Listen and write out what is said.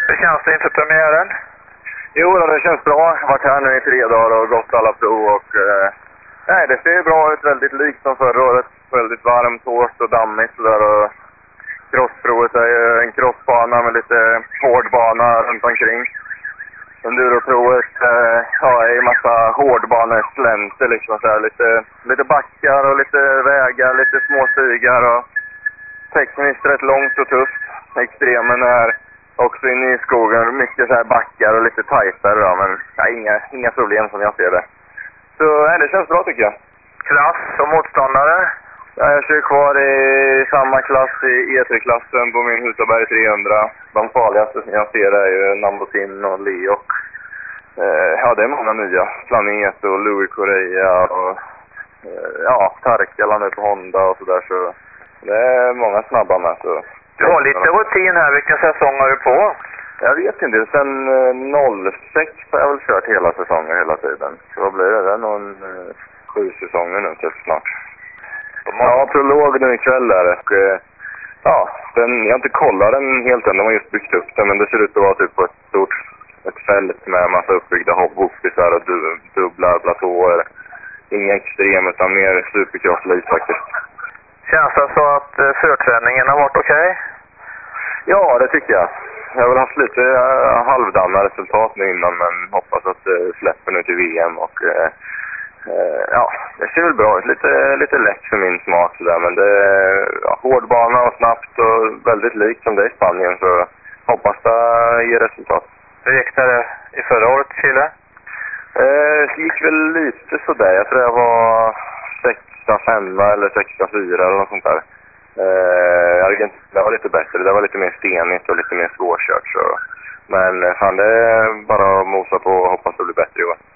Hur känns det inför premiären? Jo, det känns bra. Jag har varit här nu i 3 dagar och gått alla prov och nej, det ser bra ut, väldigt likt som förra året. Väldigt varmt, hårt och dammigt där, och crossprovet är ju en crossbana med lite hårdbana runt omkring. Enduroprovet är en massa hårdbaneslänter liksom, så här, lite backar och lite vägar, lite små stigar och tekniskt rätt långt och tufft. Extremen är också inne i skogen, mycket så här backar och lite tajtare då, men inga problem som jag ser det. Så det känns bra tycker jag. Klass och motståndare? Ja, jag kör kvar i samma klass i E3-klassen på min Husaberg 300. De farligaste som jag ser är ju Nambutin och Leok. Ja, det är många nya. Planet och Louis Correa och Tarkala nu på Honda och sådär, så det är många snabba med. Så. Du har lite rutin här, vilken säsong har du på? Jag vet inte, sen 06 har jag väl kört hela säsongen hela tiden. Så vad blir det? Det är någon 7 säsonger nu typ snart. Ja, prolog nu ikväll där. Och, jag har inte kollat den helt än, de har just byggt upp den, men det ser ut att vara typ på ett fält med massa uppbyggda hoppbospisar och dubbla platåer. Inga extrem utan mer supercross-liv faktiskt. Känns det så att förträningen har varit okej? Ja, det tycker jag. Jag har väl haft lite halvdana resultat nu innan, men hoppas att det släpper nu till VM och det ser väl bra ut. Lite lätt för min smak sådär, men det är hårdbana och snabbt och väldigt likt som det är i Spanien, så hoppas det ger resultat. Hur gick det i förra året i Chile? Det gick väl lite sådär. Jag tror jag var 6-5 eller 6-4 eller något sånt där. Det var lite bättre. Det var lite mer stenigt och lite mer svårkört. Så. Men fan, det är bara att mosa på och hoppas det blir bättre i år.